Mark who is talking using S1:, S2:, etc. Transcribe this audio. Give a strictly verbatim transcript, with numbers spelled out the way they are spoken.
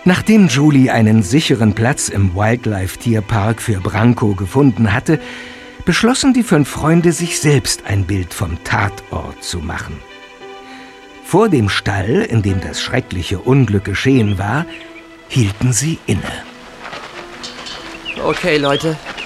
S1: Nachdem Julie einen sicheren Platz im Wildlife-Tierpark für Branko gefunden hatte, beschlossen die fünf Freunde, sich selbst ein Bild vom Tatort zu machen. Vor dem Stall, in dem das schreckliche Unglück geschehen war, hielten sie inne.
S2: Okay, Leute,